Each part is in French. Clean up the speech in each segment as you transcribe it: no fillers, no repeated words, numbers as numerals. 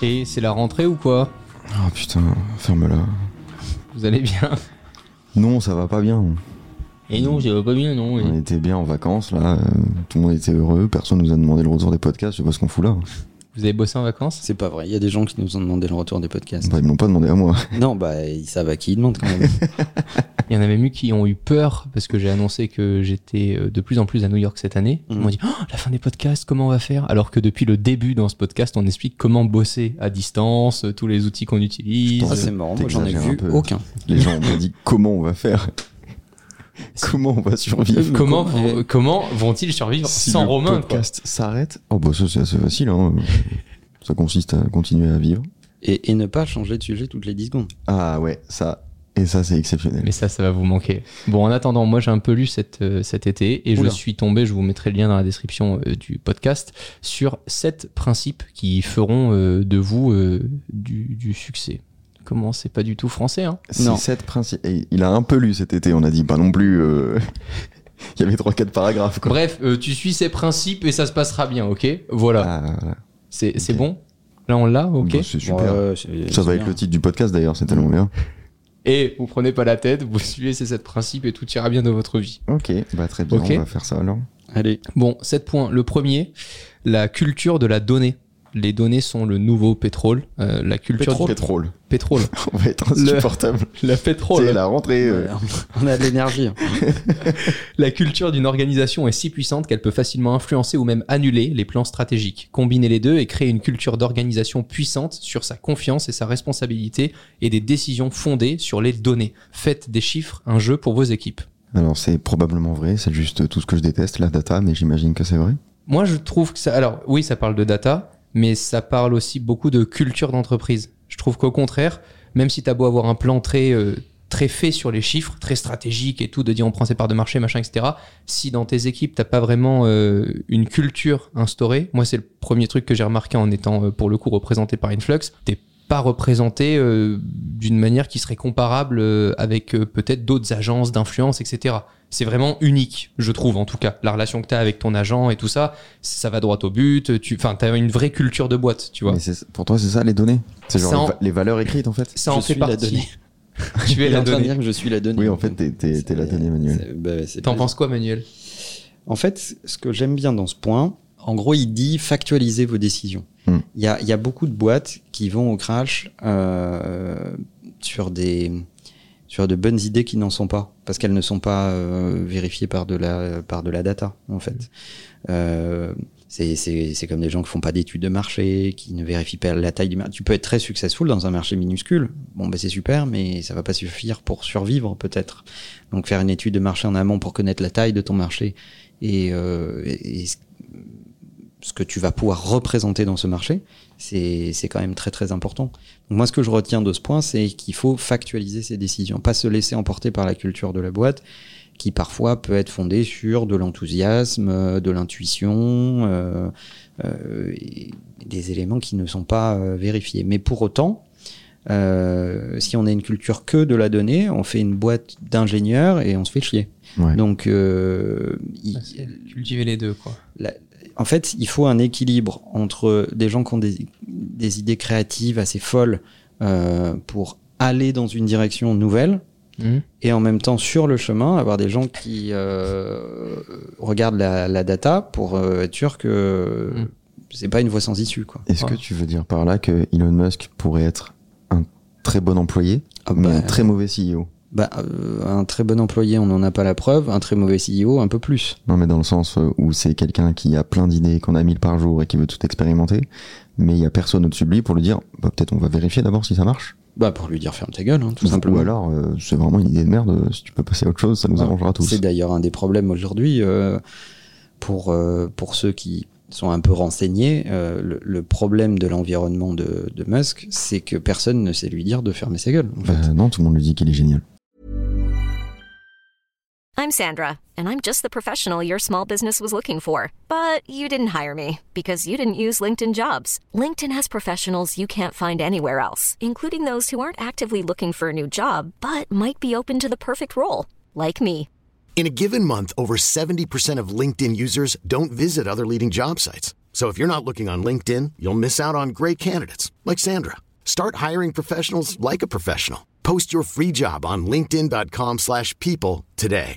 Et c'est la rentrée ou quoi ? Oh putain, ferme-la. Vous allez bien ? Non, ça va pas bien. Et non, ça va pas bien, non. On était bien en vacances, là. Tout le monde était heureux. Personne nous a demandé le retour des podcasts. Je sais pas ce qu'on fout là. Vous avez bossé en vacances ? C'est pas vrai, il y a des gens qui nous ont demandé le retour des podcasts. Bah, ils m'ont pas demandé à moi. Non, bah, ils savent à qui ils demandent quand même. Il y en avait même qui ont eu peur parce que j'ai annoncé que j'étais de plus en plus à New York cette année. Ils m'ont dit la fin des podcasts, comment on va faire ? Alors que depuis le début dans ce podcast, on explique comment bosser à distance, tous les outils qu'on utilise. Ah, c'est marrant, moi j'en ai vu aucun. Les gens ont dit comment on va faire. Comment on va survivre. Comment vont-ils survivre si sans le Romain ? Le podcast s'arrête. Oh bah ça c'est assez facile. Hein. Ça consiste à continuer à vivre. Et ne pas changer de sujet toutes les 10 secondes. Ah ouais, ça... Et ça, c'est exceptionnel. Mais ça va vous manquer. Bon, en attendant, moi, j'ai un peu lu cet été et je suis tombé, je vous mettrai le lien dans la description du podcast, sur 7 principes qui feront de vous du succès. Comment, c'est pas du tout français, hein ? C'est 7 principes. Et il a un peu lu cet été, on a dit pas non plus... Il y avait 3-4 paragraphes, quoi. Bref, tu suis ces principes et ça se passera bien, ok ? Voilà. Voilà. C'est bon ? Là, on l'a, ok ? Bah, c'est super. Ça va être le titre du podcast, d'ailleurs, c'est tellement bien. Et vous prenez pas la tête, vous suivez ces 7 principes et tout ira bien dans votre vie. Ok, bah très bien, on va faire ça alors. Allez. Bon, 7 points. Le premier, la culture de la donnée. Les données sont le nouveau pétrole. La culture pétrole. Pétrole. On va être insupportable. La pétrole. C'est la rentrée. On a de l'énergie. La culture d'une organisation est si puissante qu'elle peut facilement influencer ou même annuler les plans stratégiques. Combiner les deux et créer une culture d'organisation puissante sur sa confiance et sa responsabilité et des décisions fondées sur les données. Faites des chiffres un jeu pour vos équipes. Alors c'est probablement vrai, c'est juste tout ce que je déteste, la data, mais j'imagine que c'est vrai. Moi je trouve que ça... Alors oui, ça parle de data, mais ça parle aussi beaucoup de culture d'entreprise. Je trouve qu'au contraire, même si t'as beau avoir un plan très fait sur les chiffres, très stratégique et tout, de dire on prend ses parts de marché, machin, etc. Si dans tes équipes, t'as pas vraiment une culture instaurée, moi c'est le premier truc que j'ai remarqué en étant pour le coup représenté par Influx, t'es pas représenté d'une manière qui serait comparable avec peut-être d'autres agences d'influence, etc. C'est vraiment unique, je trouve en tout cas. La relation que t'as avec ton agent et tout ça, ça va droit au but. T'as une vraie culture de boîte, tu vois. Mais pour toi, c'est ça les données ? C'est genre les valeurs écrites en fait ? Ça en fait partie. La donnée. Tu es la donnée. Dire que je suis la donnée. Oui, en fait, t'es la donnée, Manuel. T'en penses quoi, Manuel ? En fait, ce que j'aime bien dans ce point, en gros, il dit factualiser vos décisions. Il y a beaucoup de boîtes qui vont au crash sur de bonnes idées qui n'en sont pas, parce qu'elles ne sont pas vérifiées par de la data, en fait. C'est comme des gens qui font pas d'études de marché, qui ne vérifient pas la taille du marché. Tu peux être très successful dans un marché minuscule. Bon, c'est super, mais ça va pas suffire pour survivre, peut-être. Donc, faire une étude de marché en amont pour connaître la taille de ton marché et ce que tu vas pouvoir représenter dans ce marché, c'est quand même très très important. Donc moi, ce que je retiens de ce point, c'est qu'il faut factualiser ses décisions, pas se laisser emporter par la culture de la boîte, qui parfois peut être fondée sur de l'enthousiasme, de l'intuition, et des éléments qui ne sont pas vérifiés. Mais pour autant, si on a une culture que de la donnée, on fait une boîte d'ingénieurs et on se fait chier. Ouais. Donc, cultiver les deux, quoi. En fait, il faut un équilibre entre des gens qui ont des idées créatives assez folles pour aller dans une direction nouvelle, et en même temps, sur le chemin, avoir des gens qui regardent la data pour être sûr que c'est pas une voie sans issue, quoi. Est-ce que tu veux dire par là que Elon Musk pourrait être un très bon employé, mais un très mauvais CEO ? Un très bon employé, on n'en a pas la preuve. Un très mauvais CEO, un peu plus. Non, mais dans le sens où c'est quelqu'un qui a plein d'idées, qu'on a 1000 par jour et qui veut tout expérimenter, mais il y a personne au-dessus de lui pour lui dire peut-être on va vérifier d'abord si ça marche. Pour lui dire ferme ta gueule, tout simplement. Ou alors c'est vraiment une idée de merde, si tu peux passer à autre chose, ça nous arrangera tous. C'est d'ailleurs un des problèmes aujourd'hui pour ceux qui sont un peu renseignés. Le problème de l'environnement de Musk, c'est que personne ne sait lui dire de fermer sa gueule. En fait. Non, tout le monde lui dit qu'il est génial. I'm Sandra, and I'm just the professional your small business was looking for. But you didn't hire me because you didn't use LinkedIn Jobs. LinkedIn has professionals you can't find anywhere else, including those who aren't actively looking for a new job, but might be open to the perfect role, like me. In a given month, over 70% of LinkedIn users don't visit other leading job sites. So if you're not looking on LinkedIn, you'll miss out on great candidates like Sandra. Start hiring professionals like a professional. Post your free job on linkedin.com/people today.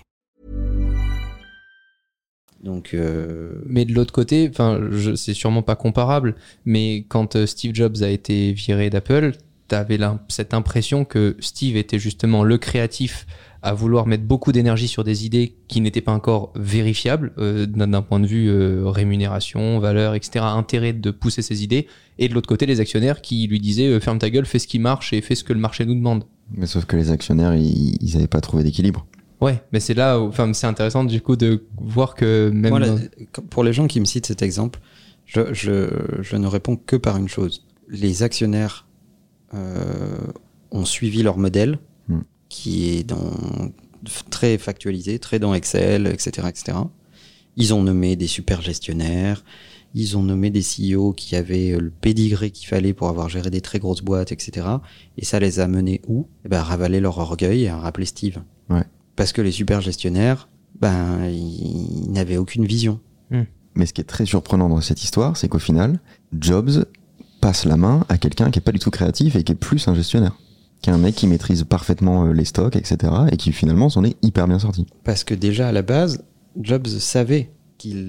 Donc, Mais de l'autre côté, c'est sûrement pas comparable, mais quand Steve Jobs a été viré d'Apple, t'avais cette impression que Steve était justement le créatif à vouloir mettre beaucoup d'énergie sur des idées qui n'étaient pas encore vérifiables d'un point de vue rémunération, valeur, etc., intérêt de pousser ses idées, et de l'autre côté les actionnaires qui lui disaient ferme ta gueule, fais ce qui marche et fais ce que le marché nous demande. Mais sauf que les actionnaires, ils avaient pas trouvé d'équilibre. Ouais, mais c'est là où, c'est intéressant du coup de voir que même... Moi, pour les gens qui me citent cet exemple, je ne réponds que par une chose. Les actionnaires ont suivi leur modèle, qui est très factualisé, très dans Excel, etc., etc. Ils ont nommé des super gestionnaires, ils ont nommé des CEO qui avaient le pédigré qu'il fallait pour avoir géré des très grosses boîtes, etc. Et ça les a menés où ? À ravaler leur orgueil et à rappeler Steve. Ouais. Parce que les super gestionnaires, ils n'avaient aucune vision. Mais ce qui est très surprenant dans cette histoire, c'est qu'au final, Jobs passe la main à quelqu'un qui est pas du tout créatif et qui est plus un gestionnaire. Qui est un mec qui maîtrise parfaitement les stocks, etc. et qui finalement s'en est hyper bien sorti. Parce que déjà à la base, Jobs savait qu'il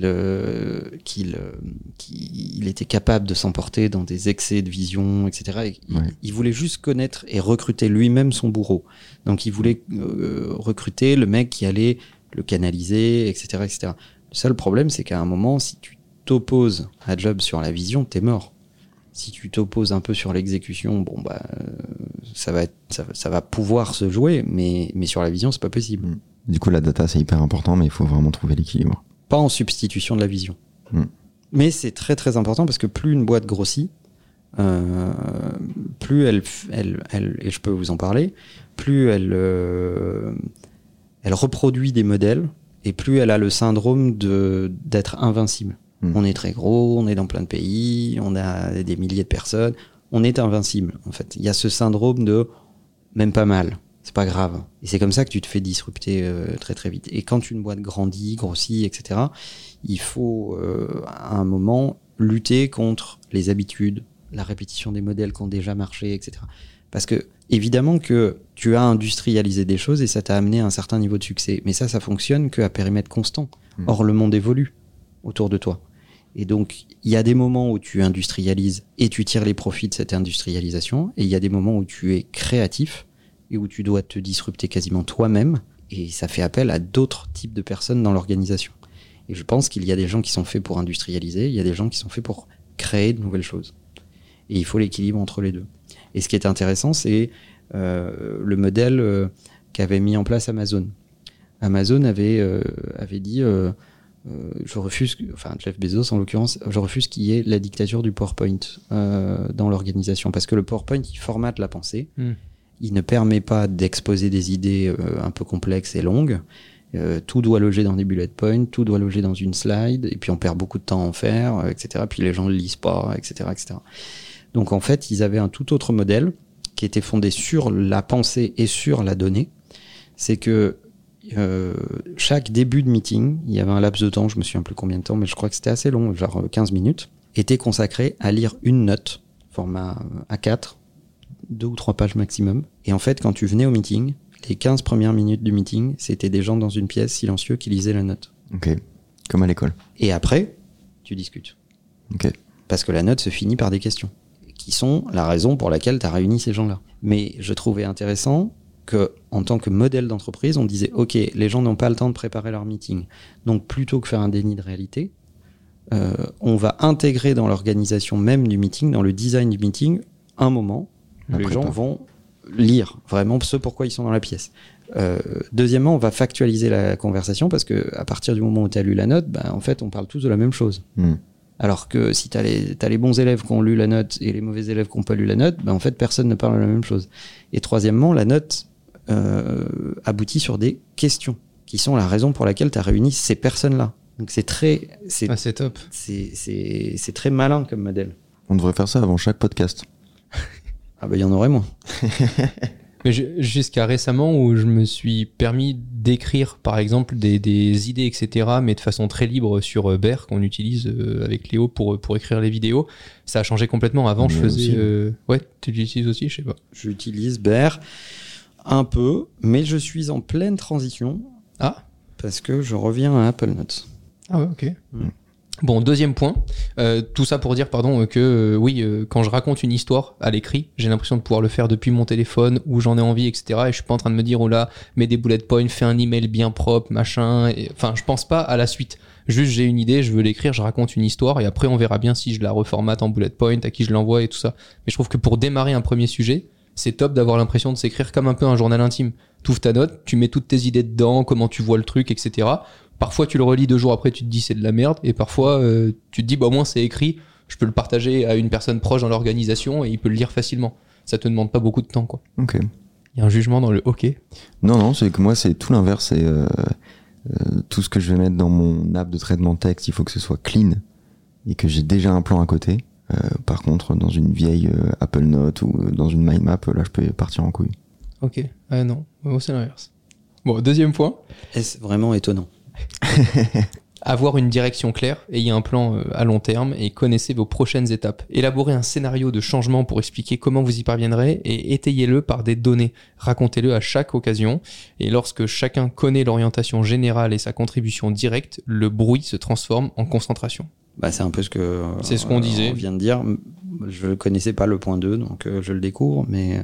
était capable de s'emporter dans des excès de vision, etc. Il voulait juste connaître et recruter lui-même son bourreau. Donc il voulait recruter le mec qui allait le canaliser, etc., etc. Le seul problème, c'est qu'à un moment, si tu t'opposes à Jobs sur la vision, t'es mort. Si tu t'opposes un peu sur l'exécution, ça va pouvoir se jouer, mais sur la vision, c'est pas possible. Du coup, la data, c'est hyper important, mais il faut vraiment trouver l'équilibre. Pas en substitution de la vision. Mais c'est très très important parce que plus une boîte grossit, plus elle, et je peux vous en parler, plus elle reproduit des modèles et plus elle a le syndrome d'être invincible. On est très gros, on est dans plein de pays, on a des milliers de personnes, on est invincible en fait. Il y a ce syndrome de même pas mal, c'est pas grave. Et c'est comme ça que tu te fais disrupter très très vite. Et quand une boîte grandit, grossit, etc., il faut à un moment lutter contre les habitudes, la répétition des modèles qui ont déjà marché, etc. Parce que évidemment que tu as industrialisé des choses et ça t'a amené à un certain niveau de succès. Mais ça fonctionne qu'à périmètre constant. Or, le monde évolue autour de toi. Et donc, il y a des moments où tu industrialises et tu tires les profits de cette industrialisation, et il y a des moments où tu es créatif et où tu dois te disrupter quasiment toi-même, et ça fait appel à d'autres types de personnes dans l'organisation. Et je pense qu'il y a des gens qui sont faits pour industrialiser, il y a des gens qui sont faits pour créer de nouvelles choses. Et il faut l'équilibre entre les deux. Et ce qui est intéressant, c'est le modèle qu'avait mis en place Amazon. Amazon avait dit... je refuse, Jeff Bezos en l'occurrence, je refuse qu'il y ait la dictature du PowerPoint dans l'organisation, parce que le PowerPoint, il formate la pensée, il ne permet pas d'exposer des idées un peu complexes et longues, tout doit loger dans des bullet points, tout doit loger dans une slide, et puis on perd beaucoup de temps à en faire, etc., puis les gens ne le lisent pas, etc., etc. Donc en fait, ils avaient un tout autre modèle qui était fondé sur la pensée et sur la donnée. C'est que chaque début de meeting, il y avait un laps de temps, je me souviens plus combien de temps, mais je crois que c'était assez long, genre 15 minutes, était consacré à lire une note, format A4, 2 ou 3 pages maximum. Et en fait, quand tu venais au meeting, les 15 premières minutes du meeting, c'était des gens dans une pièce silencieux qui lisaient la note. Ok, comme à l'école. Et après, tu discutes. Ok. Parce que la note se finit par des questions, qui sont la raison pour laquelle tu as réuni ces gens-là. Mais je trouvais intéressant que, en tant que modèle d'entreprise, on disait ok, les gens n'ont pas le temps de préparer leur meeting, donc plutôt que faire un déni de réalité, on va intégrer dans l'organisation même du meeting, dans le design du meeting, un moment où les gens vont lire vraiment ce pourquoi ils sont dans la pièce. Deuxièmement, on va factualiser la conversation, parce que à partir du moment où tu as lu la note, en fait on parle tous de la même chose. Alors que si t'as les bons élèves qui ont lu la note et les mauvais élèves qui n'ont pas lu la note, en fait personne ne parle de la même chose. Et troisièmement, la note aboutit sur des questions qui sont la raison pour laquelle tu as réuni ces personnes-là. Donc c'est top. C'est très malin comme modèle. On devrait faire ça avant chaque podcast. Ah il y en aurait moins. Mais jusqu'à récemment où je me suis permis d'écrire par exemple des idées, etc., mais de façon très libre sur Bear qu'on utilise avec Léo pour écrire les vidéos, ça a changé complètement. Avant, Mais je faisais... aussi. Ouais, tu l'utilises aussi, je sais pas. J'utilise Bear un peu, mais je suis en pleine transition Ah, parce que je reviens à Apple Notes. ah ouais, ok. Bon, deuxième point, tout ça pour dire que quand je raconte une histoire à l'écrit, j'ai l'impression de pouvoir le faire depuis mon téléphone où j'en ai envie, etc. Et je suis pas en train de me dire, oh là, mets des bullet points, fais un email bien propre, machin. Enfin, je pense pas à la suite. Juste, j'ai une idée, je veux l'écrire, je raconte une histoire et après on verra bien si je la reformate en bullet point, à qui je l'envoie et tout ça. Mais je trouve que pour démarrer un premier sujet, c'est top d'avoir l'impression de s'écrire comme un peu un journal intime. Tu ouvres ta note, tu mets toutes tes idées dedans, comment tu vois le truc, etc. Parfois, tu le relis 2 jours après, tu te dis c'est de la merde. Et parfois, tu te dis, bah, au moins, c'est écrit. Je peux le partager à une personne proche dans l'organisation et il peut le lire facilement. Ça te demande pas beaucoup de temps, quoi. Ok. Il y a un jugement dans le OK. Non, c'est que moi, c'est tout l'inverse. C'est tout ce que je vais mettre dans mon app de traitement de texte, il faut que ce soit clean et que j'ai déjà un plan à côté. Par contre, dans une vieille Apple Note ou dans une mind map, là, je peux partir en couille. OK. Ah non, moi, c'est l'inverse. Bon, deuxième point. Est-ce vraiment étonnant? Avoir une direction claire, ayez un plan à long terme et connaissez vos prochaines étapes. Élaborez un scénario de changement pour expliquer comment vous y parviendrez et étayez-le par des données. Racontez-le à chaque occasion. Et lorsque chacun connaît l'orientation générale et sa contribution directe, le bruit se transforme en concentration. Bah, c'est un peu ce que C'est ce qu'on disait. on vient de dire. Je ne connaissais pas le point 2, donc je le découvre, mais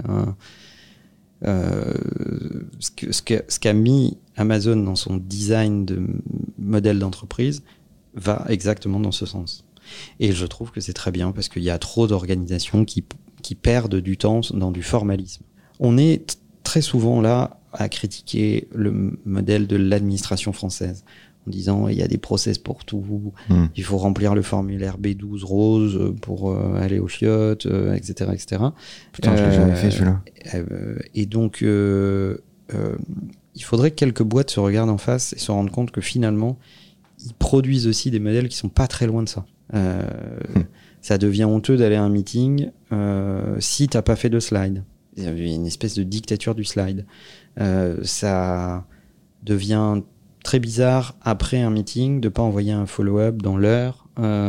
ce qu'a mis Amazon dans son design de modèle d'entreprise va exactement dans ce sens. Et je trouve que c'est très bien parce qu'il y a trop d'organisations qui perdent du temps dans du formalisme. On est très souvent là à critiquer le modèle de l'administration française en disant il y a des process pour tout, il faut remplir le formulaire B12 rose pour aller aux chiottes, etc., etc. Putain, je l'ai jamais fait celui-là. Et donc, il faudrait que quelques boîtes se regardent en face et se rendent compte que finalement, ils produisent aussi des modèles qui sont pas très loin de ça. Ça devient honteux d'aller à un meeting si t'as pas fait de slide. Il y a une espèce de dictature du slide. Ça devient très bizarre après un meeting de pas envoyer un follow-up dans l'heure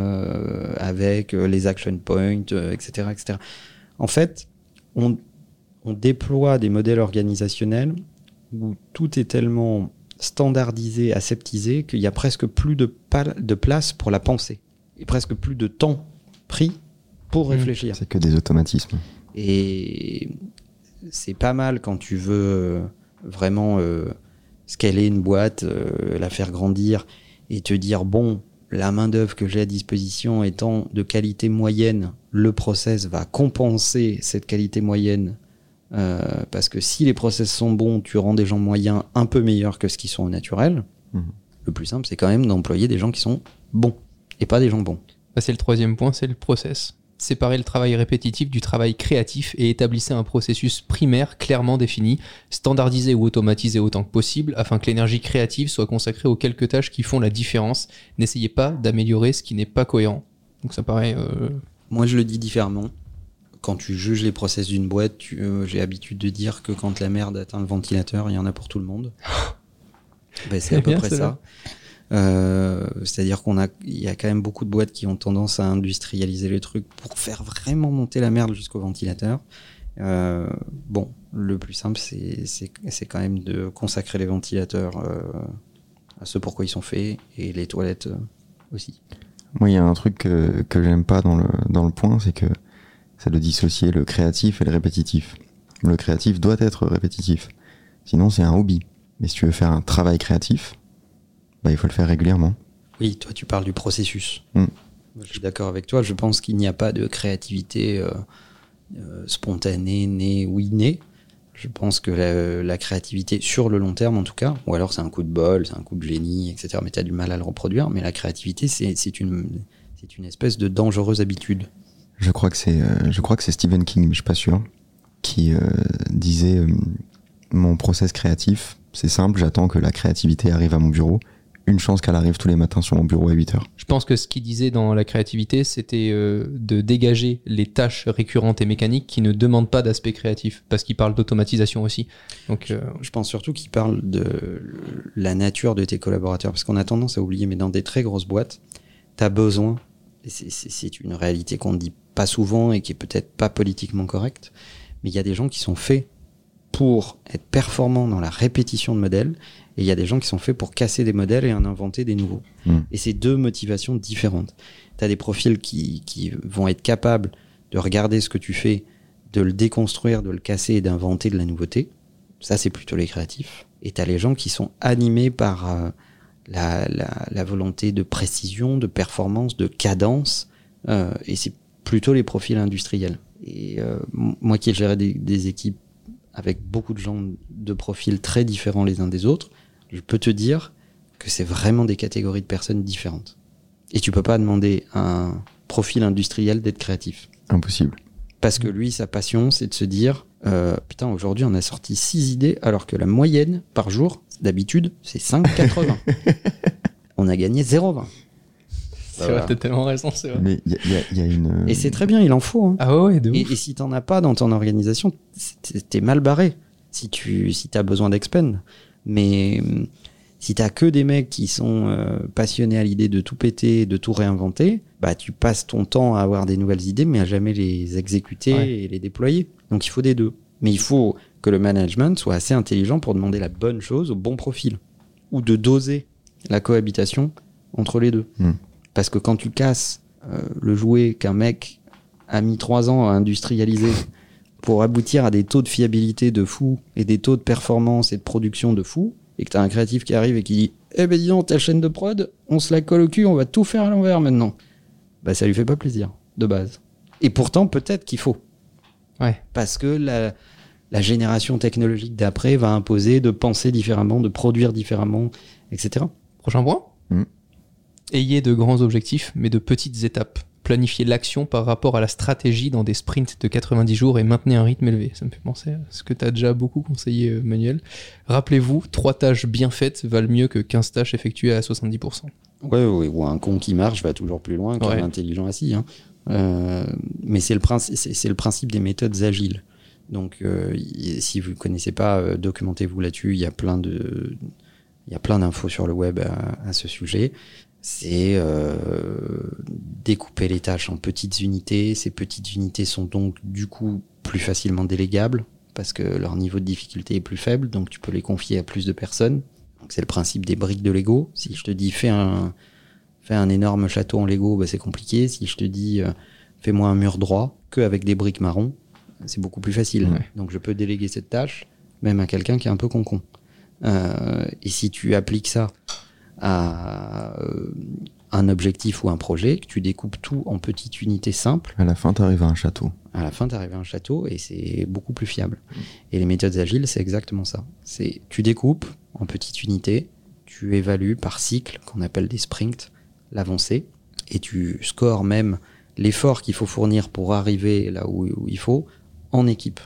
avec les action points, etc., etc. En fait, on déploie des modèles organisationnels où tout est tellement standardisé, aseptisé, qu'il y a presque plus de place pour la pensée et presque plus de temps pris pour réfléchir. C'est que des automatismes. Et c'est pas mal quand tu veux vraiment scaler une boîte, la faire grandir et te dire bon, la main-d'œuvre que j'ai à disposition étant de qualité moyenne, le process va compenser cette qualité moyenne. Parce que si les process sont bons, tu rends des gens moyens un peu meilleurs que ce qui sont au naturel. Le plus simple, c'est quand même d'employer des gens qui sont bons et pas des gens bons. Bah, c'est le troisième point, c'est le process. Séparez le travail répétitif du travail créatif et établissez un processus primaire clairement défini, standardisé ou automatisé autant que possible afin que l'énergie créative soit consacrée aux quelques tâches qui font la différence. N'essayez pas d'améliorer ce qui n'est pas cohérent. Donc ça paraît... Moi, je le dis différemment. Quand tu juges les process d'une boîte, j'ai l'habitude de dire que quand la merde atteint le ventilateur, il y en a pour tout le monde. Ben, c'est à peu près ça. C'est-à-dire il y a quand même beaucoup de boîtes qui ont tendance à industrialiser les trucs pour faire vraiment monter la merde jusqu'au ventilateur. Bon, le plus simple, c'est quand même de consacrer les ventilateurs à ce pourquoi ils sont faits et les toilettes aussi. Moi, il y a un truc que j'aime pas dans le point, c'est que c'est de dissocier le créatif et le répétitif. Le créatif doit être répétitif. Sinon, c'est un hobby. Mais si tu veux faire un travail créatif, bah, il faut le faire régulièrement. Oui, toi, tu parles du processus. Je suis d'accord avec toi. Je pense qu'il n'y a pas de créativité spontanée, née ou innée. Je pense que la créativité, sur le long terme en tout cas, ou alors c'est un coup de bol, c'est un coup de génie, etc., mais tu as du mal à le reproduire, mais la créativité, c'est une espèce de dangereuse habitude. Je crois que c'est Stephen King, mais je suis pas sûr, qui disait mon process créatif, c'est simple, j'attends que la créativité arrive à mon bureau, une chance qu'elle arrive tous les matins sur mon bureau à 8h. Je pense que ce qu'il disait dans la créativité, c'était de dégager les tâches récurrentes et mécaniques qui ne demandent pas d'aspect créatif, parce qu'il parle d'automatisation aussi. Donc, Je pense surtout qu'il parle de la nature de tes collaborateurs, parce qu'on a tendance à oublier, mais dans des très grosses boîtes, tu as besoin, et c'est une réalité qu'on ne dit pas souvent et qui est peut-être pas politiquement correcte, mais il y a des gens qui sont faits pour être performants dans la répétition de modèles, et il y a des gens qui sont faits pour casser des modèles et en inventer des nouveaux. Et c'est deux motivations différentes. Tu as des profils qui vont être capables de regarder ce que tu fais, de le déconstruire, de le casser et d'inventer de la nouveauté. Ça, c'est plutôt les créatifs. Et tu as les gens qui sont animés par la volonté de précision, de performance, de cadence, et c'est plutôt les profils industriels. Et moi qui ai géré des équipes avec beaucoup de gens de profils très différents les uns des autres, je peux te dire que c'est vraiment des catégories de personnes différentes. Et tu peux pas demander à un profil industriel d'être créatif. Impossible. Parce que lui, sa passion, c'est de se dire putain, aujourd'hui, on a sorti 6 idées, alors que la moyenne par jour, d'habitude, c'est 5,80. On a gagné 0,20. c'est vrai, t'as tellement raison, c'est vrai. Mais il y a une... Et c'est très bien, il en faut. Hein. Ah ouais, de ouf. Et si t'en as pas dans ton organisation, t'es mal barré. Si t'as besoin d'expend. Mais si t'as que des mecs qui sont passionnés à l'idée de tout péter, de tout réinventer, bah tu passes ton temps à avoir des nouvelles idées, mais à jamais les exécuter et les déployer. Donc il faut des deux. Mais il faut que le management soit assez intelligent pour demander la bonne chose au bon profil. Ou de doser la cohabitation entre les deux. Parce que quand tu casses le jouet qu'un mec a mis 3 ans à industrialiser pour aboutir à des taux de fiabilité de fou et des taux de performance et de production de fou, et que t'as un créatif qui arrive et qui dit « Eh ben dis donc, ta chaîne de prod, on se la colle au cul, on va tout faire à l'envers maintenant. » Bah ça lui fait pas plaisir, de base. Et pourtant, peut-être qu'il faut. Ouais. Parce que la génération technologique d'après va imposer de penser différemment, de produire différemment, etc. Prochain point. Ayez de grands objectifs, mais de petites étapes. Planifiez l'action par rapport à la stratégie dans des sprints de 90 jours et maintenez un rythme élevé. Ça me fait penser à ce que tu as déjà beaucoup conseillé, Manuel. Rappelez-vous, 3 tâches bien faites valent mieux que 15 tâches effectuées à 70%. Ouais, ou un con qui marche va toujours plus loin qu'un intelligent assis. Hein. Mais c'est le principe des méthodes agiles. Donc, si vous ne connaissez pas, documentez-vous là-dessus. Il y a plein d'infos sur le web à ce sujet. C'est découper les tâches en petites unités. Ces petites unités sont donc du coup plus facilement délégables parce que leur niveau de difficulté est plus faible, donc tu peux les confier à plus de personnes. Donc c'est le principe des briques de Lego. Si je te dis fais un énorme château en Lego, bah c'est compliqué. Si je te dis fais-moi un mur droit qu'avec des briques marron, c'est beaucoup plus facile. Ouais. Donc je peux déléguer cette tâche même à quelqu'un qui est un peu concon. Et si tu appliques ça à un objectif ou un projet, que tu découpes tout en petites unités simples. À la fin, t'arrives à un château. À la fin, t'arrives à un château et c'est beaucoup plus fiable. Et les méthodes agiles, c'est exactement ça. C'est tu découpes en petites unités, tu évalues par cycle, qu'on appelle des sprints, l'avancée, et tu scores même l'effort qu'il faut fournir pour arriver là où il faut en équipe.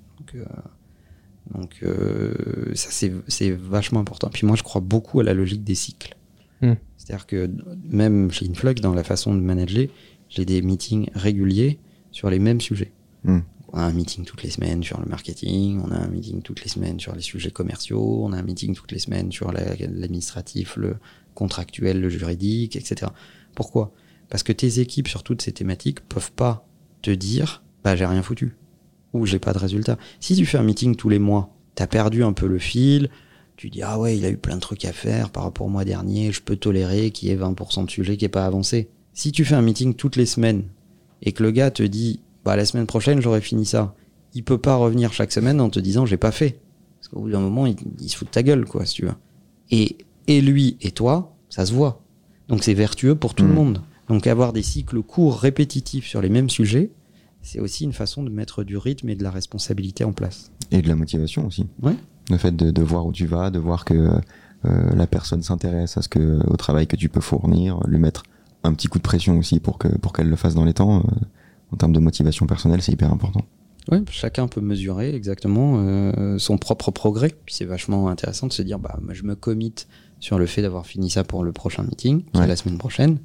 Donc ça c'est vachement important. Puis moi je crois beaucoup à la logique des cycles. C'est-à-dire que même chez Influx, dans la façon de manager, j'ai des meetings réguliers sur les mêmes sujets. On a un meeting toutes les semaines sur le marketing, on a un meeting toutes les semaines sur les sujets commerciaux, on a un meeting toutes les semaines sur l'administratif, le contractuel, le juridique, etc. Pourquoi ? Parce que tes équipes sur toutes ces thématiques peuvent pas te dire bah j'ai rien foutu ou j'ai pas de résultat. Si tu fais un meeting tous les mois, t'as perdu un peu le fil, tu dis ah ouais il a eu plein de trucs à faire par rapport au mois dernier, je peux tolérer qu'il y ait 20% de sujets qui n'aient pas avancé. Si tu fais un meeting toutes les semaines et que le gars te dit bah la semaine prochaine j'aurai fini ça, il peut pas revenir chaque semaine en te disant j'ai pas fait. Parce qu'au bout d'un moment il se fout de ta gueule quoi si tu veux. Et lui et toi, ça se voit. Donc c'est vertueux pour tout le monde. Donc avoir des cycles courts répétitifs sur les mêmes sujets, c'est aussi une façon de mettre du rythme et de la responsabilité en place. Et de la motivation aussi. Ouais. Le fait de voir où tu vas, de voir que la personne s'intéresse au travail que tu peux fournir, lui mettre un petit coup de pression aussi pour qu'elle le fasse dans les temps. En termes de motivation personnelle, c'est hyper important. Oui, chacun peut mesurer exactement son propre progrès. Puis c'est vachement intéressant de se dire, bah, moi, je me commit sur le fait d'avoir fini ça pour le prochain meeting, qui est la semaine prochaine.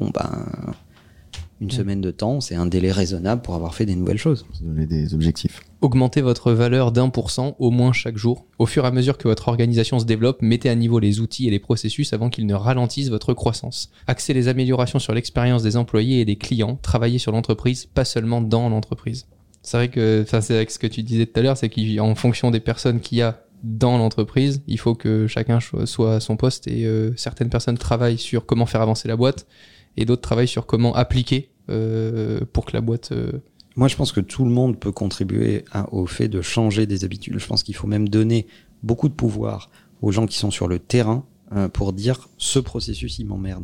Une semaine de temps, c'est un délai raisonnable pour avoir fait des nouvelles choses. Donner des objectifs. Augmentez votre valeur d'1% au moins chaque jour. Au fur et à mesure que votre organisation se développe, mettez à niveau les outils et les processus avant qu'ils ne ralentissent votre croissance. Axez les améliorations sur l'expérience des employés et des clients. Travaillez sur l'entreprise, pas seulement dans l'entreprise. C'est vrai que, c'est avec ce que tu disais tout à l'heure, c'est qu'en fonction des personnes qu'il y a dans l'entreprise, il faut que chacun soit à son poste et certaines personnes travaillent sur comment faire avancer la boîte et d'autres travaillent sur comment appliquer pour que la boîte... Moi, je pense que tout le monde peut contribuer au fait de changer des habitudes. Je pense qu'il faut même donner beaucoup de pouvoir aux gens qui sont sur le terrain pour dire ce processus, il m'emmerde.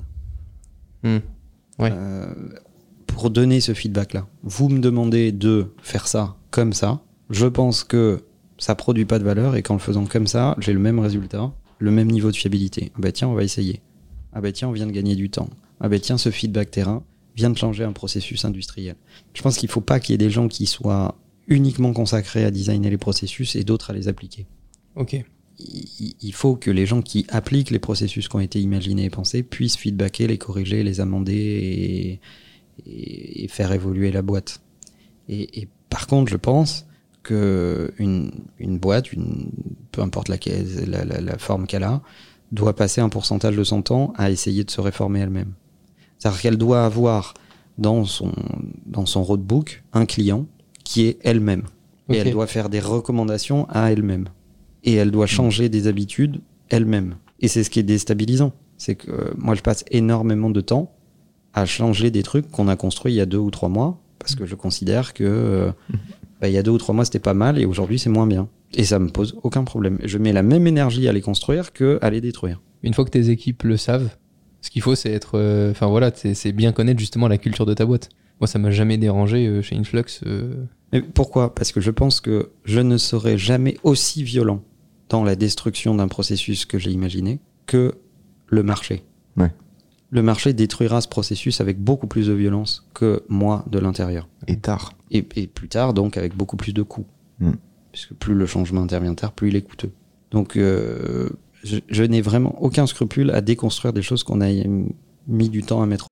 Ouais. Pour donner ce feedback-là. Vous me demandez de faire ça comme ça. Je pense que ça produit pas de valeur et qu'en le faisant comme ça, j'ai le même résultat, le même niveau de fiabilité. Ah bah tiens, on va essayer. Ah bah tiens, on vient de gagner du temps. Ah bah tiens, ce feedback terrain vient de changer un processus industriel. Je pense qu'il faut pas qu'il y ait des gens qui soient uniquement consacrés à designer les processus et d'autres à les appliquer. Ok. Il faut que les gens qui appliquent les processus qui ont été imaginés et pensés puissent feedbacker, les corriger, les amender et faire évoluer la boîte. Et par contre, je pense que une boîte, peu importe la forme qu'elle a, doit passer un pourcentage de son temps à essayer de se réformer elle-même. C'est-à-dire qu'elle doit avoir dans son roadbook un client qui est elle-même. Okay. Et elle doit faire des recommandations à elle-même. Et elle doit changer des habitudes elle-même. Et c'est ce qui est déstabilisant. C'est que moi, je passe énormément de temps à changer des trucs qu'on a construits il y a 2 ou 3 mois parce que je considère que il y a 2 ou 3 mois, c'était pas mal et aujourd'hui, c'est moins bien. Et ça me pose aucun problème. Je mets la même énergie à les construire qu'à les détruire. Une fois que tes équipes le savent, ce qu'il faut, c'est être... c'est bien connaître justement la culture de ta boîte. Moi, ça m'a jamais dérangé chez Influx. Mais pourquoi ? Parce que je pense que je ne serai jamais aussi violent dans la destruction d'un processus que j'ai imaginé que le marché. Ouais. Le marché détruira ce processus avec beaucoup plus de violence que moi de l'intérieur. Et tard. Et plus tard, donc, avec beaucoup plus de coûts. Puisque plus le changement intervient tard, plus il est coûteux. Donc, je n'ai vraiment aucun scrupule à déconstruire des choses qu'on a mis du temps à mettre.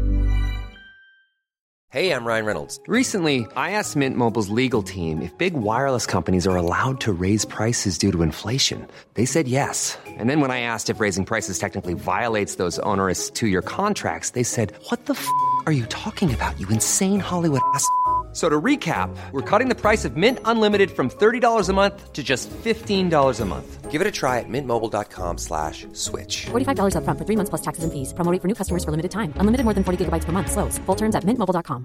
Hey, I'm Ryan Reynolds. Recently, I asked Mint Mobile's legal team if big wireless companies are allowed to raise prices due to inflation. They said yes. And then when I asked if raising prices technically violates those onerous 2-year contracts, they said, "What the f*** are you talking about, you insane Hollywood ass?" So to recap, we're cutting the price of Mint Unlimited from $30 a month to just $15 a month. Give it a try at mintmobile.com/switch. $45 up front for 3 months plus taxes and fees. Promo rate for new customers for limited time. Unlimited more than 40 gigabytes per month. Slows full terms at mintmobile.com.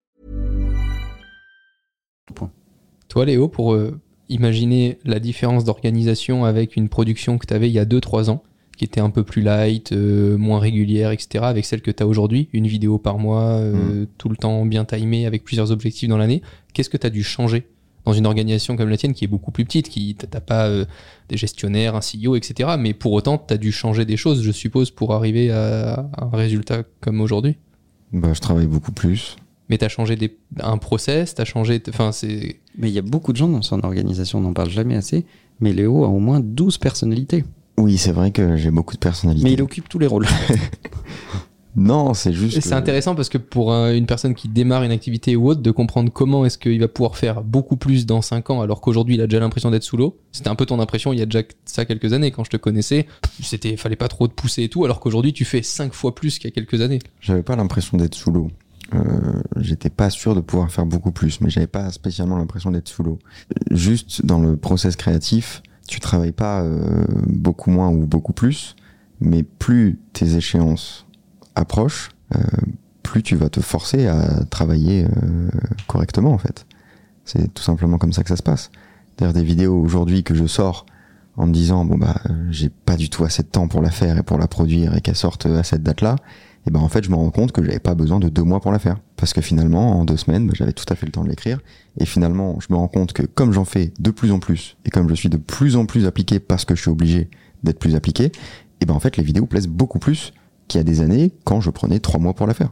Toi, Léo, pour imaginer la différence d'organisation avec une production que tu avais il y a 2-3 ans, qui était un peu plus light, moins régulière, etc., avec celle que tu as aujourd'hui, une vidéo par mois, tout le temps bien timée, avec plusieurs objectifs dans l'année, qu'est-ce que tu as dû changer dans une organisation comme la tienne, qui est beaucoup plus petite, qui t'as pas des gestionnaires, un CEO, etc., mais pour autant, tu as dû changer des choses, je suppose, pour arriver à un résultat comme aujourd'hui? Je travaille beaucoup plus. Mais t'as changé un process, t'as changé... c'est... Mais il y a beaucoup de gens dans son organisation, on n'en parle jamais assez, mais Léo a au moins 12 personnalités. Oui, c'est vrai que j'ai beaucoup de personnalités. Mais il occupe tous les rôles. Non, c'est juste... C'est intéressant parce que pour une personne qui démarre une activité ou autre, de comprendre comment est-ce qu'il va pouvoir faire beaucoup plus dans 5 ans alors qu'aujourd'hui il a déjà l'impression d'être sous l'eau. C'était un peu ton impression il y a déjà ça quelques années. Quand je te connaissais, fallait pas trop te pousser et tout, alors qu'aujourd'hui tu fais 5 fois plus qu'il y a quelques années. J'avais pas l'impression d'être sous l'eau. J'étais pas sûr de pouvoir faire beaucoup plus, mais j'avais pas spécialement l'impression d'être sous l'eau. Juste dans le process créatif, tu travailles pas beaucoup moins ou beaucoup plus, mais plus tes échéances approchent, plus tu vas te forcer à travailler correctement en fait. C'est tout simplement comme ça que ça se passe. D'ailleurs, des vidéos aujourd'hui que je sors en me disant j'ai pas du tout assez de temps pour la faire et pour la produire et qu'elle sorte à cette date-là, et en fait je me rends compte que j'avais pas besoin de 2 mois pour la faire. Parce que finalement, en 2 semaines, j'avais tout à fait le temps de l'écrire. Et finalement, je me rends compte que comme j'en fais de plus en plus, et comme je suis de plus en plus appliqué parce que je suis obligé d'être plus appliqué, en fait les vidéos plaisent beaucoup plus qu'il y a des années quand je prenais 3 mois pour la faire.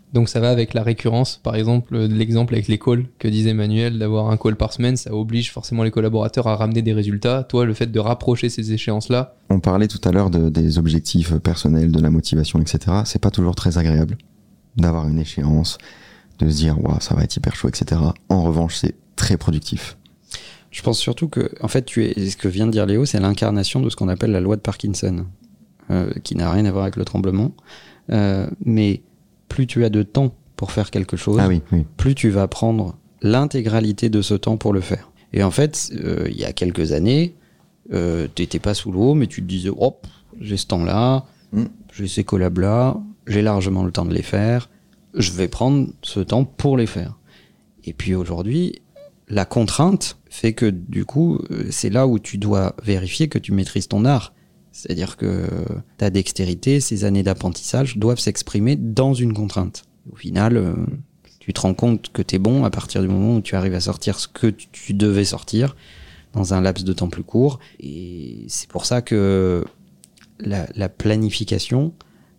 Donc ça va avec la récurrence, par exemple, l'exemple avec les calls que disait Manuel, d'avoir un call par semaine, ça oblige forcément les collaborateurs à ramener des résultats. Toi, le fait de rapprocher ces échéances-là. On parlait tout à l'heure des objectifs personnels, de la motivation, etc. C'est pas toujours très agréable d'avoir une échéance, de se dire « Waouh, ça va être hyper chaud, etc. » En revanche, c'est très productif. Je pense surtout que, en fait, ce que vient de dire Léo, c'est l'incarnation de ce qu'on appelle la loi de Parkinson, qui n'a rien à voir avec le tremblement. Mais plus tu as de temps pour faire quelque chose, plus tu vas prendre l'intégralité de ce temps pour le faire. Et en fait, il y a quelques années, t'étais pas sous l'eau, mais tu te disais, hop, j'ai ce temps-là, j'ai ces collabs-là, j'ai largement le temps de les faire, je vais prendre ce temps pour les faire. Et puis aujourd'hui, la contrainte fait que du coup, c'est là où tu dois vérifier que tu maîtrises ton art. C'est-à-dire que ta dextérité, ces années d'apprentissage doivent s'exprimer dans une contrainte. Au final, tu te rends compte que t'es bon à partir du moment où tu arrives à sortir ce que tu devais sortir dans un laps de temps plus court. Et c'est pour ça que la planification,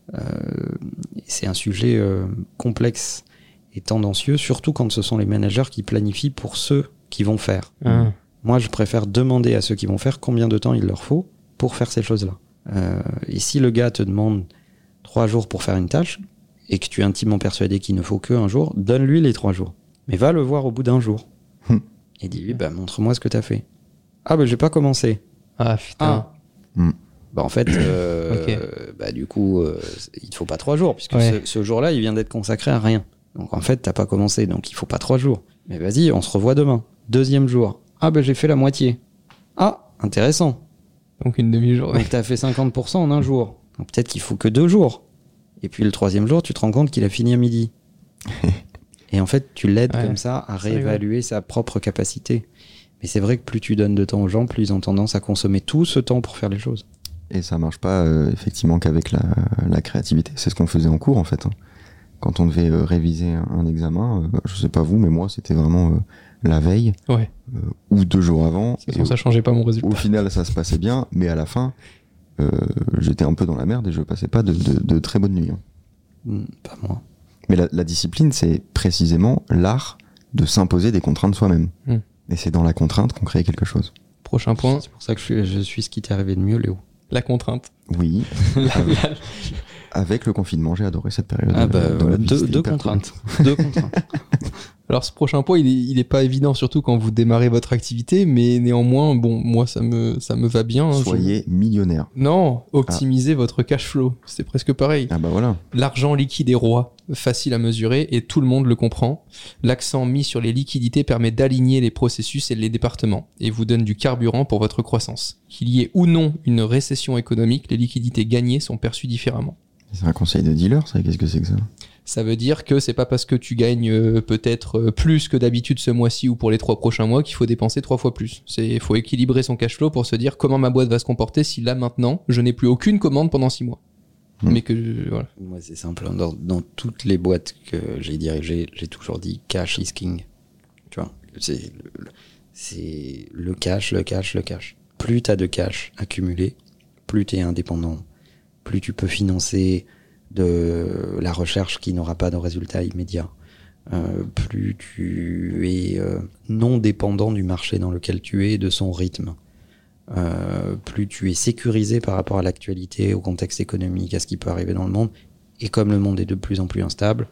c'est un sujet complexe et tendancieux, surtout quand ce sont les managers qui planifient pour ceux qui vont faire. Moi, je préfère demander à ceux qui vont faire combien de temps il leur faut pour faire ces choses-là. Et si le gars te demande 3 jours pour faire une tâche, et que tu es intimement persuadé qu'il ne faut qu'un jour, donne-lui les 3 jours. Mais va le voir au bout d'un jour. Et dis-lui, montre-moi ce que t'as fait. Ah, j'ai pas commencé. Ah, putain. En fait, du coup, il te faut pas 3 jours, puisque ce jour-là, il vient d'être consacré à rien. Donc en fait, t'as pas commencé, donc il faut pas 3 jours. Mais vas-y, on se revoit demain. 2e jour. Ah, j'ai fait la moitié. Ah, intéressant. Donc une demi-journée. Donc t'as fait 50% en un jour. Donc peut-être qu'il faut que 2 jours. Et puis le 3e jour, tu te rends compte qu'il a fini à midi. Et en fait, tu l'aides comme ça à réévaluer sa propre capacité. Mais c'est vrai que plus tu donnes de temps aux gens, plus ils ont tendance à consommer tout ce temps pour faire les choses. Et ça marche pas effectivement qu'avec la créativité. C'est ce qu'on faisait en cours en fait. Quand on devait réviser un examen, je sais pas vous, mais moi c'était vraiment la veille ou 2 jours avant. Ça changeait pas mon résultat. Au final, ça se passait bien, mais à la fin, j'étais un peu dans la merde et je passais pas de très bonnes nuits. Pas moi. Mais la discipline, c'est précisément l'art de s'imposer des contraintes soi-même. Et c'est dans la contrainte qu'on crée quelque chose. Prochain point. C'est pour ça que je suis ce qui t'est arrivé de mieux, Léo. La contrainte. Oui. Avec le confinement, j'ai adoré cette période. Deux contraintes. Deux contraintes. Alors ce prochain point, il est pas évident, surtout quand vous démarrez votre activité, mais néanmoins, moi ça me va bien. Soyez millionnaire. Non, optimisez votre cash flow. C'est presque pareil. Voilà. L'argent liquide est roi, facile à mesurer et tout le monde le comprend. L'accent mis sur les liquidités permet d'aligner les processus et les départements et vous donne du carburant pour votre croissance. Qu'il y ait ou non une récession économique, les liquidités gagnées sont perçues différemment. C'est un conseil de dealer, ça? Qu'est-ce que c'est que ça? Ça veut dire que c'est pas parce que tu gagnes peut-être plus que d'habitude ce mois-ci ou pour les 3 prochains mois qu'il faut dépenser 3 fois plus. Il faut équilibrer son cash flow pour se dire comment ma boîte va se comporter si là maintenant je n'ai plus aucune commande pendant 6 mois. Mais que voilà. Moi c'est simple, dans toutes les boîtes que j'ai dirigées, j'ai toujours dit cash is king. Tu vois, c'est le cash. Plus t'as de cash accumulé, plus t'es indépendant, plus tu peux financer de la recherche qui n'aura pas de résultat immédiat, plus tu es non dépendant du marché dans lequel tu es et de son rythme, plus tu es sécurisé par rapport à l'actualité, au contexte économique, à ce qui peut arriver dans le monde, et comme le monde est de plus en plus instable,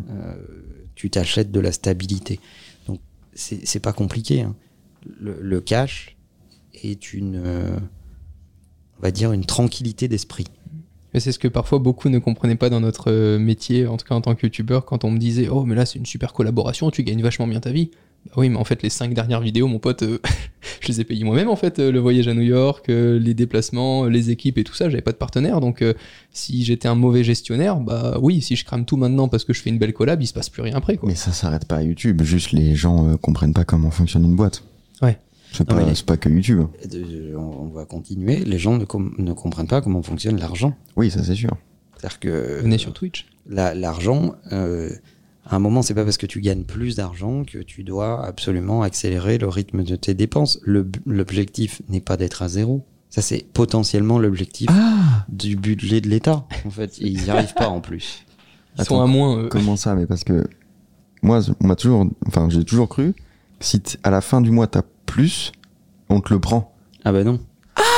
tu t'achètes de la stabilité. Donc c'est pas compliqué, hein. Le cash est on va dire une tranquillité d'esprit. Mais c'est ce que parfois beaucoup ne comprenaient pas dans notre métier, en tout cas en tant que youtubeur, quand on me disait « Oh, mais là, c'est une super collaboration, tu gagnes vachement bien ta vie. » Bah oui, mais en fait, les 5 dernières vidéos, mon pote, je les ai payées moi-même, en fait. Le voyage à New York, les déplacements, les équipes et tout ça, j'avais pas de partenaire. Donc, si j'étais un mauvais gestionnaire, bah oui, si je crame tout maintenant parce que je fais une belle collab, il se passe plus rien après, quoi. Mais ça s'arrête pas à YouTube, juste les gens comprennent pas comment fonctionne une boîte. Ouais. C'est pas que YouTube. On va continuer. Les gens ne comprennent pas comment fonctionne l'argent. Oui, ça c'est sûr. C'est-à-dire que venez sur Twitch. L'argent, à un moment, c'est pas parce que tu gagnes plus d'argent que tu dois absolument accélérer le rythme de tes dépenses. L'objectif n'est pas d'être à zéro. Ça, c'est potentiellement l'objectif du budget de l'État. En fait, ils n'y arrivent pas en plus. Ils sont à moins. Comment ça? Mais parce que moi, j'ai toujours cru que si à la fin du mois t'as plus, on te le prend. Ah bah non.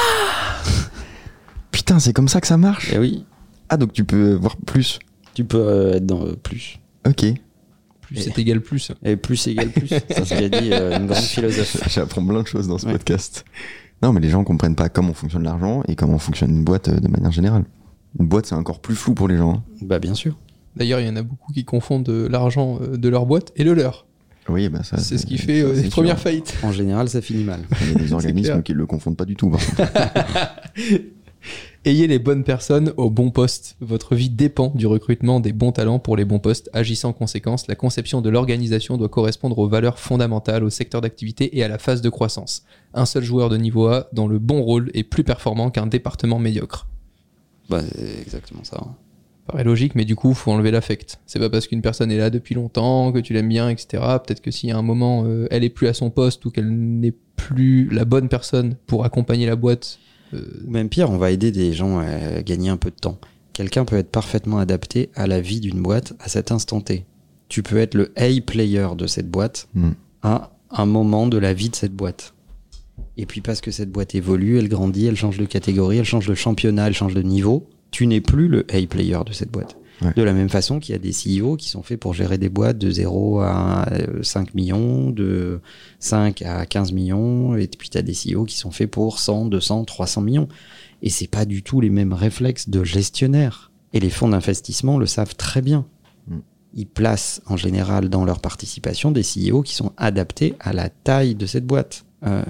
Putain, c'est comme ça que ça marche. Eh oui. Ah, donc tu peux voir plus. Tu peux être dans plus. Ok. Plus c'est égal plus. Et plus égale plus. Ça se dit une grande philosophe. J'apprends plein de choses dans ce Ouais. podcast. Non, mais les gens comprennent pas comment fonctionne l'argent et comment fonctionne une boîte de manière générale. Une boîte, c'est encore plus flou pour les gens. Hein. Bah bien sûr. D'ailleurs, il y en a beaucoup qui confondent l'argent de leur boîte et le leur. Oui, bah ça. C'est ce qui fait les c'est premières sûr. faillites. En général, ça finit mal. Il y a des organismes clair. qui le confondent pas du tout. Par contre. Ayez les bonnes personnes au bon poste. Votre vie dépend du recrutement des bons talents pour les bons postes. Agissant en conséquence, la conception de l'organisation doit correspondre aux valeurs fondamentales, au secteur d'activité et à la phase de croissance. Un seul joueur de niveau A dans le bon rôle est plus performant qu'un département médiocre. Bah c'est exactement ça. Paraît logique, mais du coup, faut enlever l'affect. C'est pas parce qu'une personne est là depuis longtemps, que tu l'aimes bien, etc. Peut-être que si à un moment, elle est plus à son poste ou qu'elle n'est plus la bonne personne pour accompagner la boîte. Ou même pire, on va aider des gens à gagner un peu de temps. Quelqu'un peut être parfaitement adapté à la vie d'une boîte à cet instant T. Tu peux être le A-player de cette boîte à un moment de la vie de cette boîte. Et puis parce que cette boîte évolue, elle grandit, elle change de catégorie, elle change de championnat, elle change de niveau, tu n'es plus le A-player de cette boîte. Ouais. De la même façon qu'il y a des CEO qui sont faits pour gérer des boîtes de 0 à 5 millions, de 5 à 15 millions, et puis tu as des CEO qui sont faits pour 100, 200, 300 millions. Et c'est pas du tout les mêmes réflexes de gestionnaire. Et les fonds d'investissement le savent très bien. Ils placent en général dans leur participation des CEO qui sont adaptés à la taille de cette boîte.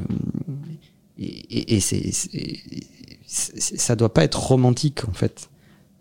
Et ça doit pas être romantique en fait.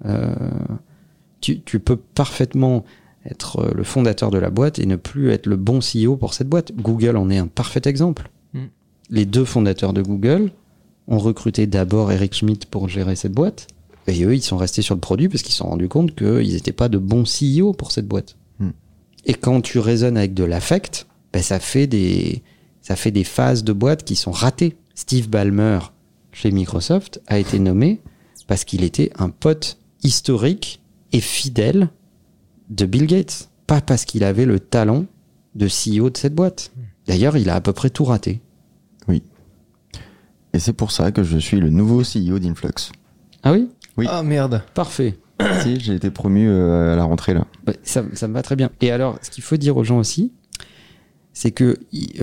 Tu peux parfaitement être le fondateur de la boîte et ne plus être le bon CEO pour cette boîte. Google en est un parfait exemple. Les deux fondateurs de Google ont recruté d'abord Eric Schmidt pour gérer cette boîte. Et eux, ils sont restés sur le produit parce qu'ils se sont rendus compte qu'ils n'étaient pas de bons CEO pour cette boîte. Et quand tu raisonnes avec de l'affect, ben ça fait des phases de boîte qui sont ratées. Steve Ballmer, chez Microsoft, a été nommé parce qu'il était un pote historique et fidèle de Bill Gates. Pas parce qu'il avait le talent de CEO de cette boîte. D'ailleurs, il a à peu près tout raté. Oui. Et c'est pour ça que je suis le nouveau CEO d'Influx. Ah oui ? Oui. Ah merde. Parfait. Si, j'ai été promu à la rentrée là. Ouais, ça me va très bien. Et alors, ce qu'il faut dire aux gens aussi, c'est que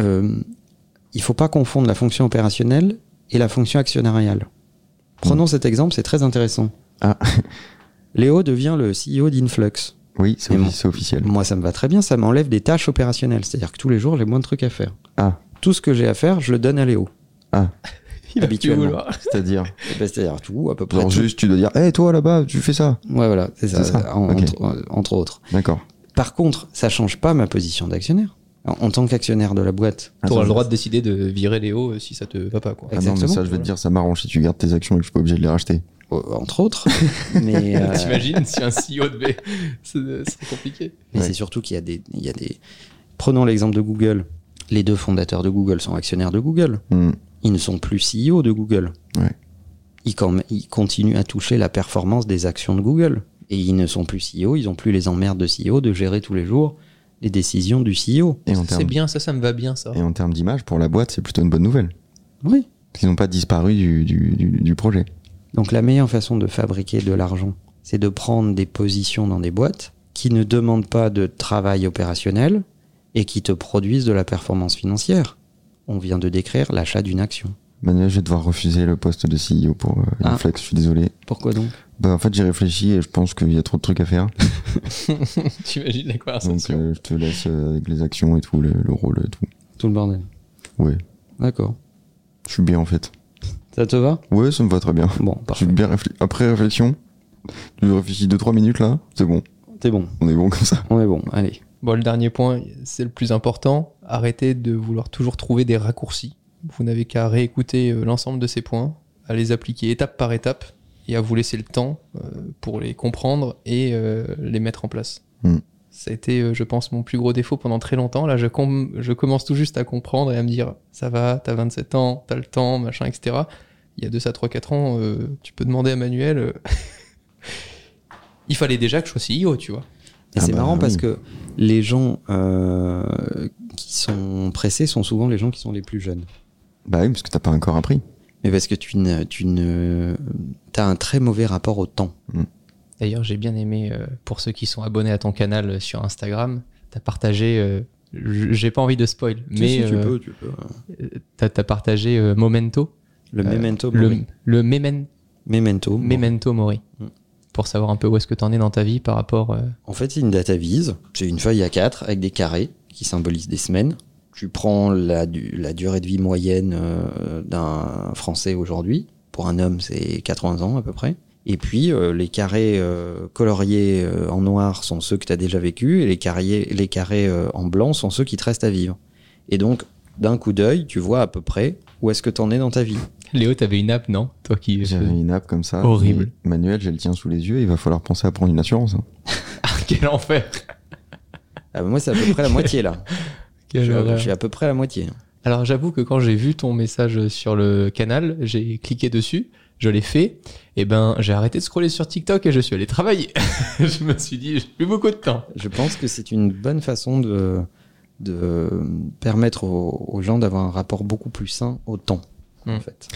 il faut pas confondre la fonction opérationnelle et la fonction actionnariale. Prenons cet exemple, c'est très intéressant. Ah. Léo devient le CEO d'Influx. Oui, c'est Et moi- c'est officiel. Moi, ça me va très bien, ça m'enlève des tâches opérationnelles. C'est-à-dire que tous les jours, j'ai moins de trucs à faire. Ah. Tout ce que j'ai à faire, je le donne à Léo. Ah. Il a pu Habituellement. vouloir. C'est-à-dire, Et ben, c'est-à-dire tout, à peu près. genre tout. juste tu dois dire, hé toi là-bas, tu fais ça. Ouais, voilà, c'est ça, C'est ça, en- ok. entre autres. D'accord. Par contre, ça change pas ma position d'actionnaire. En tant qu'actionnaire de la boîte, T'auras le Attends, droit de décider de virer Léo si ça te va pas, quoi. Ah non, mais Exactement. ça, je vais te dire, ça m'arrange si tu gardes tes actions et que je suis pas obligé de les racheter. entre autres. mais T'imagines si un CEO devait. C'est compliqué. mais Ouais. c'est surtout qu'il y a des. Prenons l'exemple de Google. Les deux fondateurs de Google sont actionnaires de Google. Ils ne sont plus CEO de Google. Ouais. Ils continuent à toucher la performance des actions de Google. Et ils ne sont plus CEO, ils n'ont plus les emmerdes de CEO de gérer tous les jours les décisions du CEO. Et en C'est termes bien, ça me va bien, ça. et en termes d'image, pour la boîte, c'est plutôt une bonne nouvelle. Oui. Parce qu'ils n'ont pas disparu du projet. Donc la meilleure façon de fabriquer de l'argent, c'est de prendre des positions dans des boîtes qui ne demandent pas de travail opérationnel et qui te produisent de la performance financière. On vient de décrire l'achat d'une action. Manuel, je vais devoir refuser le poste de CEO pour Ah. Inflex, je suis désolé. Pourquoi donc ? Bah, en fait, j'ai réfléchi et je pense qu'il y a trop de trucs à faire. T'imagines la Donc, conversation. je te laisse avec les actions et tout, le rôle et tout. Tout le bordel. Ouais, D'accord. je suis bien en fait. Ça te va ? Ouais, ça me va très bien. Bon, Je parfait. suis bien après réflexion. Tu réfléchis 2-3 minutes là, c'est bon. C'est bon. On est bon comme ça. On est bon. Allez. Bon, le dernier point, c'est le plus important. Arrêtez de vouloir toujours trouver des raccourcis. Vous n'avez qu'à réécouter l'ensemble de ces points, à les appliquer étape par étape et à vous laisser le temps pour les comprendre et les mettre en place. Ça a été, je pense, mon plus gros défaut pendant très longtemps. Là, je commence tout juste à comprendre et à me dire, ça va, t'as 27 ans, t'as le temps, machin, etc. Il y a de ça 3-4 ans, tu peux demander à Manuel... Il fallait déjà que je sois CEO, tu vois. Et c'est marrant oui. parce que les gens qui sont pressés sont souvent les gens qui sont les plus jeunes. Bah oui, parce que t'as pas encore appris. Mais parce que t'as un très mauvais rapport au temps. D'ailleurs, j'ai bien aimé, pour ceux qui sont abonnés à ton canal sur Instagram, t'as partagé, j'ai pas envie de spoil, mais tu peux. t'as partagé Momento. Le Memento le, Mori. le Memento. Memento Mori. Mm. Pour savoir un peu où est-ce que t'en es dans ta vie par rapport... En fait, c'est une data vise. C'est une feuille A4 avec des carrés qui symbolisent des semaines. Tu prends la durée de vie moyenne d'un Français aujourd'hui. Pour un homme, c'est 80 ans à peu près. Et puis, les carrés coloriés en noir sont ceux que tu as déjà vécu, et les carrés en blanc sont ceux qui te restent à vivre. Et donc, d'un coup d'œil, tu vois à peu près où est-ce que tu en es dans ta vie. Léo, t'avais une app, non? Toi qui... J'avais une app comme ça. Horrible. Manuel, j'ai le tien sous les yeux, il va falloir penser à prendre une assurance. Hein. Quel enfer. Ah, moi, c'est à peu près la moitié, là. Quelle horreur. Je suis à peu près à la moitié. Alors j'avoue que quand j'ai vu ton message sur le canal, j'ai cliqué dessus, je l'ai fait, et ben j'ai arrêté de scroller sur TikTok et je suis allé travailler. Je me suis dit, j'ai plus beaucoup de temps. Je pense que c'est une bonne façon de permettre aux gens d'avoir un rapport beaucoup plus sain au temps, en fait.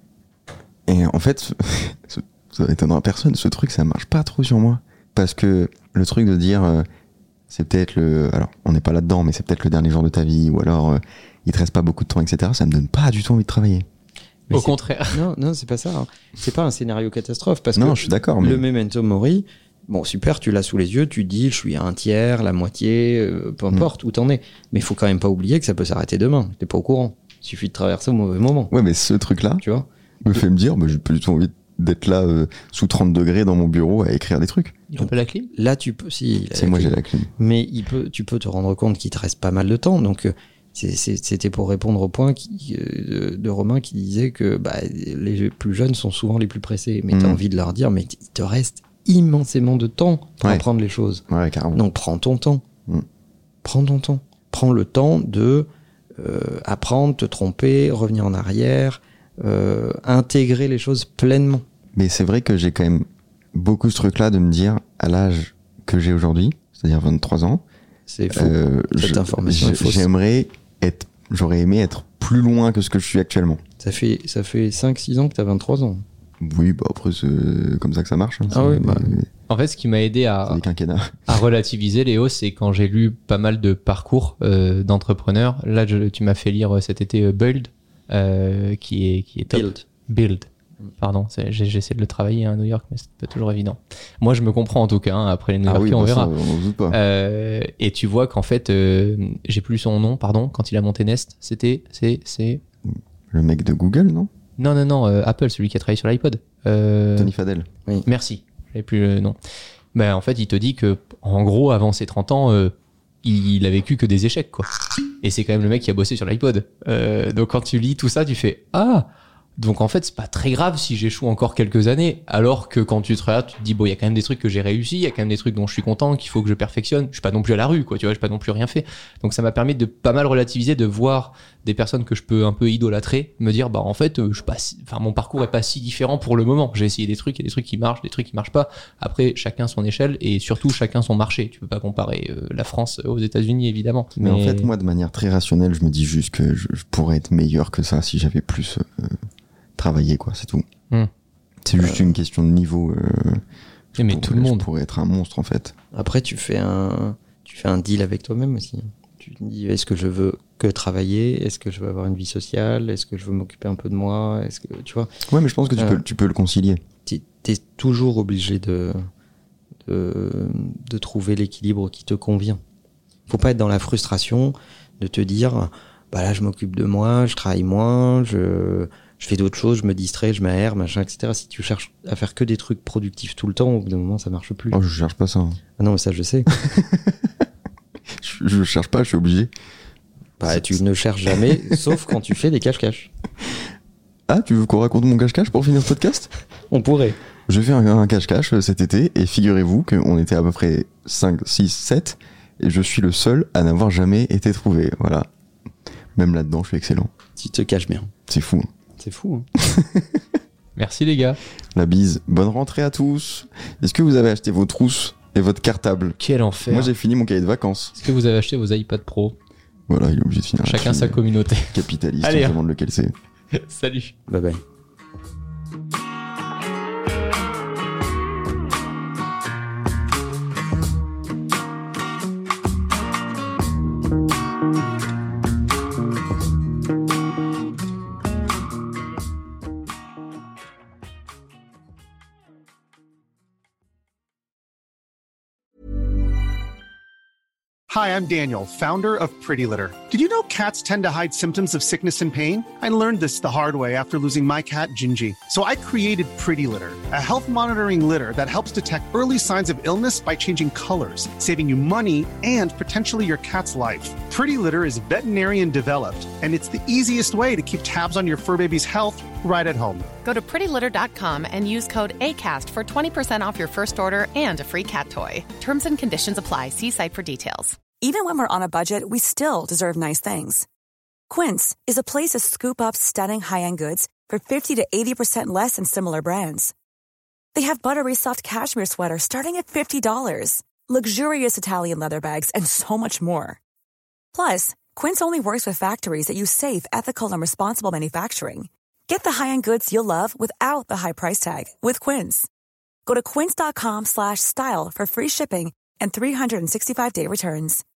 Et en fait, ça étonnera personne, ce truc, ça marche pas trop sur moi. Parce que le truc de dire, c'est peut-être alors, on n'est pas là-dedans, mais c'est peut-être le dernier jour de ta vie, ou alors, il te reste pas beaucoup de temps, etc., ça me donne pas du tout envie de travailler. Mais au contraire. Non, c'est pas ça. Hein. C'est pas un scénario catastrophe, parce Non, que je suis d'accord, mais... le Memento Mori, bon, super, tu l'as sous les yeux, tu te dis, je suis à un tiers, la moitié, peu importe où t'en es. Mais il faut quand même pas oublier que ça peut s'arrêter demain. T'es pas au courant. Il suffit de traverser au mauvais moment. Ouais, mais ce truc-là, Tu vois? me fait me dire, bah, j'ai pas du tout envie d'être là, sous 30 degrés dans mon bureau à écrire des trucs. Il y a un peu la clim. Là, tu peux, si. C'est moi, j'ai la clim. Mais tu peux te rendre compte qu'il te reste pas mal de temps. Donc, c'était pour répondre au point de Romain qui disait que les plus jeunes sont souvent les plus pressés. Mais t'as envie de leur dire, mais il te reste immensément de temps pour apprendre les choses. Ouais, carrément. Donc, prends ton temps. Prends ton temps. Prends le temps de apprendre, te tromper, revenir en arrière, intégrer les choses pleinement. Mais c'est vrai que j'ai quand même beaucoup ce truc-là de me dire, à l'âge que j'ai aujourd'hui, c'est-à-dire 23 ans, C'est faux. Cette information est fausse. J'aurais aimé être plus loin que ce que je suis actuellement. Ça fait 5-6 ans que t'as 23 ans. Oui, bah après, c'est comme ça que ça marche. Hein. Ah oui, bah... En fait, ce qui m'a aidé C'est des quinquennats. à relativiser, Léo, c'est quand j'ai lu pas mal de parcours d'entrepreneurs. Là, tu m'as fait lire cet été Build, qui est top. Build. Pardon, j'essaie de le travailler à New York, mais c'est pas toujours évident. Moi, je me comprends en tout cas. Hein, après les New Yorkais, on verra. Ça, on n'en doute pas. Et tu vois qu'en fait, j'ai plus son nom, pardon, quand il a monté Nest, c'est Le mec de Google, non? non, Apple, celui qui a travaillé sur l'iPod. Tony Fadell. Merci, j'avais plus le nom. Ben, en fait, il te dit que, en gros, avant ses 30 ans, il a vécu que des échecs, quoi. Et c'est quand même le mec qui a bossé sur l'iPod. Donc quand tu lis tout ça, tu fais « Ah !» Donc en fait, c'est pas très grave si j'échoue encore quelques années. Alors que quand tu te regardes, tu te dis, bon, il y a quand même des trucs que j'ai réussi, il y a quand même des trucs dont je suis content, qu'il faut que je perfectionne. Je suis pas non plus à la rue, quoi, tu vois, j'ai pas non plus rien fait. Donc ça m'a permis de pas mal relativiser, de voir des personnes que je peux un peu idolâtrer, me dire, bah en fait, mon parcours est pas si différent pour le moment. J'ai essayé des trucs, il y a des trucs qui marchent, des trucs qui marchent pas. Après, chacun son échelle et surtout chacun son marché. Tu peux pas comparer la France aux États-Unis, évidemment. Mais en fait, moi, de manière très rationnelle, je me dis juste que je pourrais être meilleur que ça si j'avais plus travaillé, quoi, c'est tout. C'est juste une question de niveau. Mais tout le monde je pourrais être un monstre, en fait. Après, tu fais un deal avec toi-même aussi. Tu te dis, est-ce que je veux que travailler? Est-ce que je veux avoir une vie sociale? Est-ce que je veux m'occuper un peu de moi? Est-ce que, tu vois? Ouais, mais je pense que tu peux le concilier. T'es toujours obligé de trouver l'équilibre qui te convient. Faut pas être dans la frustration de te dire, bah là, je m'occupe de moi, je travaille moins, je fais d'autres choses, je me distrais, je m'aère, machin, etc. Si tu cherches à faire que des trucs productifs tout le temps, au bout d'un moment, ça marche plus. Oh, je cherche pas ça. Ah non, mais ça, je sais. je cherche pas, je suis obligé. Bah, tu ne cherches jamais, sauf quand tu fais des cache-cache. Ah, tu veux qu'on raconte mon cache-cache pour finir ce podcast? On pourrait. Je fais un cache-cache cet été, et figurez-vous qu'on était à peu près 5, 6, 7, et je suis le seul à n'avoir jamais été trouvé. Voilà. Même là-dedans, je suis excellent. Tu te caches bien. C'est fou. C'est fou, hein. Merci les gars. La bise. Bonne rentrée à tous. Est-ce que vous avez acheté vos trousses Et votre cartable. Quel enfer. Moi, j'ai fini mon cahier de vacances. Est-ce que vous avez acheté vos iPad Pro? Voilà, il est obligé de finir. Chacun sa communauté. Capitaliste, Allez, on se demande lequel c'est. Salut. Bye bye. Hi, I'm Daniel, founder of Pretty Litter. Did you know cats tend to hide symptoms of sickness and pain? I learned this the hard way after losing my cat, Gingy. So I created Pretty Litter, a health monitoring litter that helps detect early signs of illness by changing colors, saving you money and potentially your cat's life. Pretty Litter is veterinarian developed, and it's the easiest way to keep tabs on your fur baby's health right at home. Go to prettylitter.com and use code ACAST for 20% off your first order and a free cat toy. Terms and conditions apply. See site for details. Even when we're on a budget, we still deserve nice things. Quince is a place to scoop up stunning high-end goods for 50 to 80% less than similar brands. They have buttery soft cashmere sweaters starting at $50, luxurious Italian leather bags, and so much more. Plus, Quince only works with factories that use safe, ethical, and responsible manufacturing. Get the high-end goods you'll love without the high price tag with Quince. Go to quince.com/style for free shipping and 365-day returns.